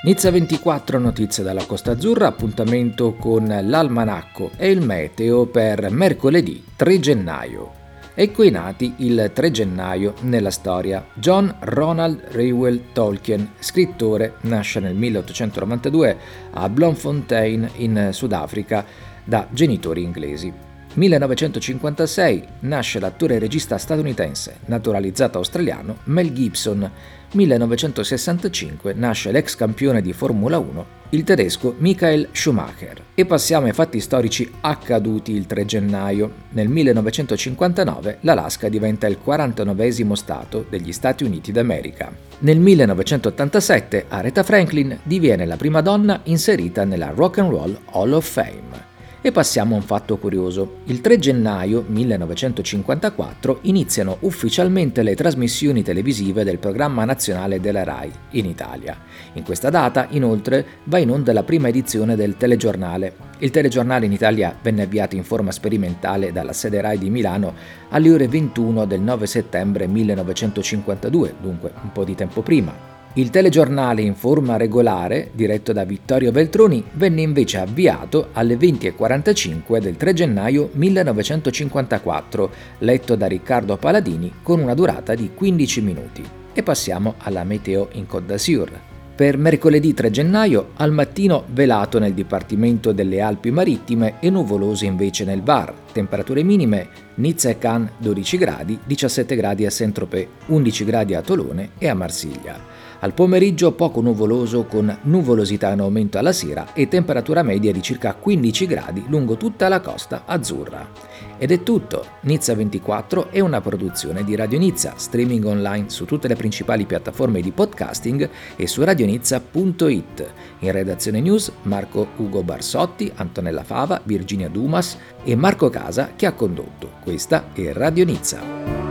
Nizza 24, notizie dalla Costa Azzurra, appuntamento con l'almanacco e il meteo per mercoledì 3 gennaio. Ecco i nati il 3 gennaio nella storia. John Ronald Reuel Tolkien, scrittore, nasce nel 1892 a Bloemfontein in Sudafrica da genitori inglesi. 1956 nasce l'attore e regista statunitense, naturalizzato australiano, Mel Gibson. 1965 nasce l'ex campione di Formula 1, il tedesco Michael Schumacher. E passiamo ai fatti storici accaduti il 3 gennaio. Nel 1959 l'Alaska diventa il 49esimo stato degli Stati Uniti d'America. Nel 1987 Aretha Franklin diviene la prima donna inserita nella Rock and Roll Hall of Fame. E passiamo a un fatto curioso. Il 3 gennaio 1954 iniziano ufficialmente le trasmissioni televisive del programma nazionale della RAI in Italia. In questa data, inoltre, va in onda la prima edizione del telegiornale. Il telegiornale in Italia venne avviato in forma sperimentale dalla sede RAI di Milano alle ore 21 del 9 settembre 1952, dunque un po' di tempo prima. Il telegiornale in forma regolare, diretto da Vittorio Veltroni, venne invece avviato alle 20:45 del 3 gennaio 1954, letto da Riccardo Paladini con una durata di 15 minuti. E passiamo alla meteo in Côte d'Azur. Per mercoledì 3 gennaio, al mattino velato nel Dipartimento delle Alpi Marittime e nuvoloso invece nel Var. Temperature minime: Nizza e Cannes 12 gradi, 17 gradi a Saint-Tropez, 11 gradi a Tolone e a Marsiglia. Al pomeriggio poco nuvoloso con nuvolosità in aumento alla sera e temperatura media di circa 15 gradi lungo tutta la Costa Azzurra. Ed è tutto. Nizza 24 è una produzione di Radio Nizza, streaming online su tutte le principali piattaforme di podcasting e su radionizza.it. In redazione news Marco Ugo Barsotti, Antonella Fava, Virginia Dumas e Marco Casa che ha condotto. Questa è Radio Nizza.